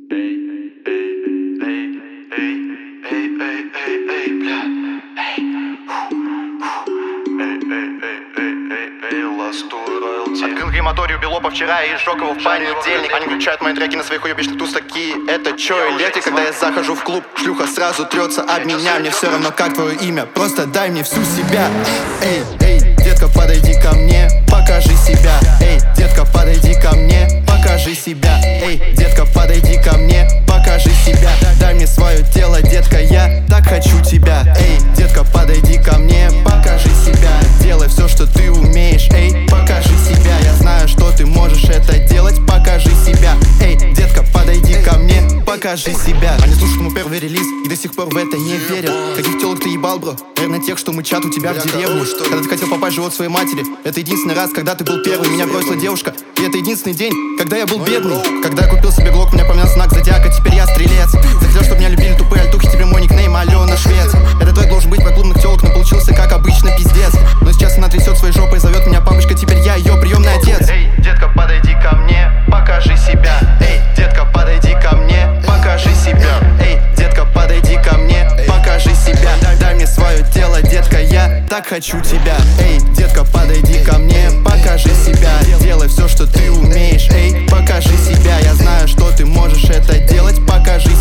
Открыл крематорию Белопа вчера и сжег его в понедельник. Они включают мои треки на своих уебищных туз такие. Это чё, электрик? Когда я захожу в клуб, шлюха сразу трется об меня. Мне все равно, как твое имя, просто дай мне всю себя. Эй, эй, детка, подойди ко мне, покажи себя. Эй, детка, подойди ко мне, покажи себя. Эй, детка, подойди ко мне, покажи себя. Дай мне свое тело, детка, я так хочу тебя. Эй, детка, подойди ко мне, покажи себя. Делай все, что ты умеешь, эй, покажи себя. Я знаю, что ты можешь это делать, покажи себя. Эй, детка, подойди ко мне, покажи себя. Они слушают мой первый релиз и до сих пор в это не верят. Каких телок ты ебал, бро? Наверное, тех, что мычат у тебя в деревне. Когда ты хотел попасть в живот своей матери. Это единственный раз, когда ты был первый. Меня бросила девушка. И это единственный день, когда я был бедный. Когда я купил себе глок, меня поменял знак зодиака. Теперь я стрелец. Захотел, чтобы меня любили тупые альтухи. Теперь мой никнейм Алена Швец. Этот трек должен быть про клубных телок, но получился как обычно пиздец. Но сейчас она трясет своей жопой, зовет меня папочка. Теперь я ее приемный отец. Эй, детка, подойди ко мне, покажи себя. Эй, детка, подойди ко мне, покажи себя. Эй, детка, подойди ко мне, покажи себя. Дай мне свое тело, детка, я так хочу тебя. Эй, детка, подойди ко мне, покажи себя. Делай все, что ты умеешь, эй, покажи себя. Я знаю, что ты можешь это делать, покажи